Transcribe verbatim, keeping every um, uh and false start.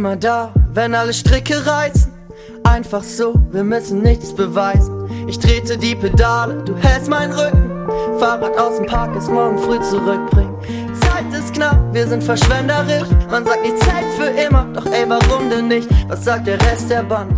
immer da, wenn alle Stricke reißen. Einfach so, wir müssen nichts beweisen. Ich trete die Pedale, du hältst meinen Rücken. Fahrrad aus dem Park ist morgen früh zurückbringen. Zeit ist knapp, wir sind verschwenderisch. Man sagt, die Zeit für immer, doch ey, warum denn nicht? Was sagt der Rest der Band?